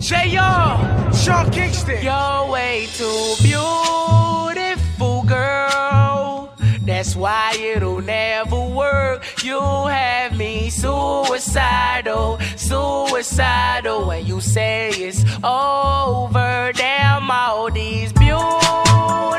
J.R. Sean Kingston. You're way too beautiful, girl. That's why it'll never work. You have me suicidal, suicidal. When you say it's over, damn all these beautiful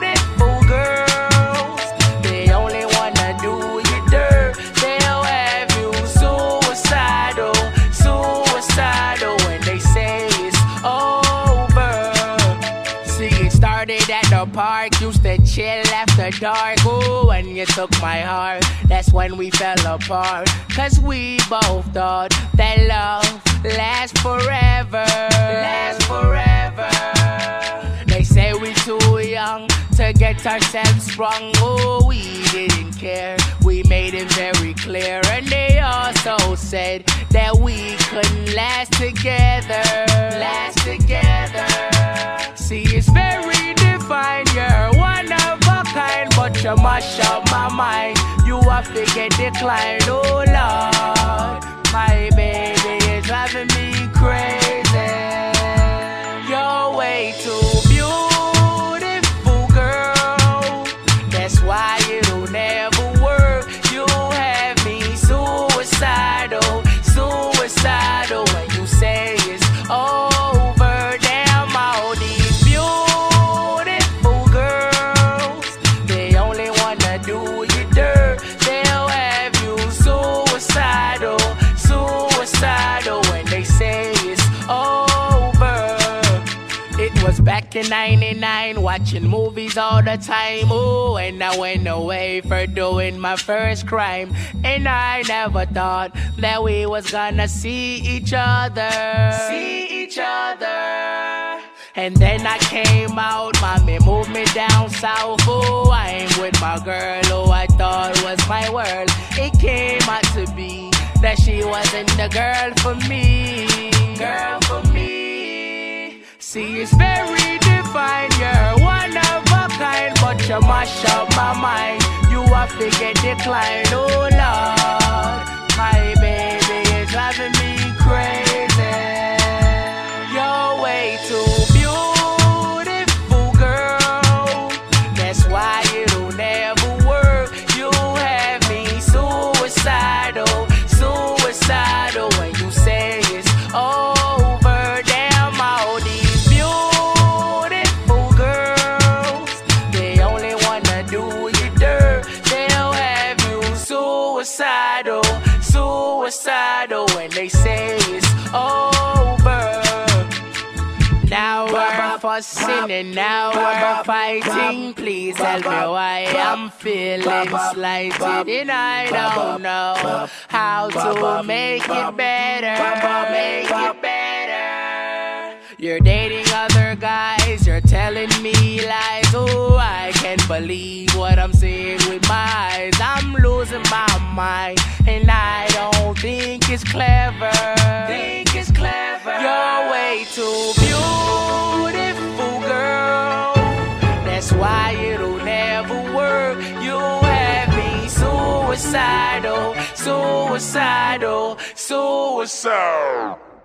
girls, they only wanna do you dirt. They'll have you suicidal, suicidal. When they say it's over. See, it started at the park, used to chill after dark. Ooh, when you took my heart, that's when we fell apart. Cause we both thought that love lasts forever. Lasts forever. They say we too young to get ourselves sprung. Oh, we didn't care, we made it very clear. And they also said that we couldn't last together. Last together. See, it's very defined, you're one of a kind, but you mash up my mind. You have to get declined, oh Lord. My baby is driving me crazy. You're way too beautiful, girl. That's why it'll never work. You have me suicidal, suicidal. When you say it's over, damn all these beautiful girls, they only wanna do you dirt. They'll have you suicidal, suicidal. When they say it's over. It was back in '99, watching movies all the time. Ooh, and I went away for doing my first crime. And I never thought that we was gonna see each other. See each other. And then I came out, mommy moved me down south. Oh, I'm with my girl, who I thought was my world. It came out to be that she wasn't the girl for me. Girl for me. See, it's very defined, you're one of a kind, but you mash up my mind. You have to get declined, oh Lord. My baby is driving me crazy. You're way too beautiful, girl. That's why it'll never work. You have me suicidal, suicidal. When you say it's over, damn all these beautiful girls, they only wanna do you dirt. They'll have you suicidal, suicidal. When they say it's over. Now we're fussing and now we're fighting. Please tell me why I'm feeling slighted. And I don't know how to make it better. Make it better. You're dating other guys, you're telling me lies. Oh, I can't believe what I'm seeing with my eyes. I'm losing my mind, and I don't think it's clever. Think it's clever. You're way too beautiful, girl. That's why it'll never work. You have me suicidal, suicidal, suicidal.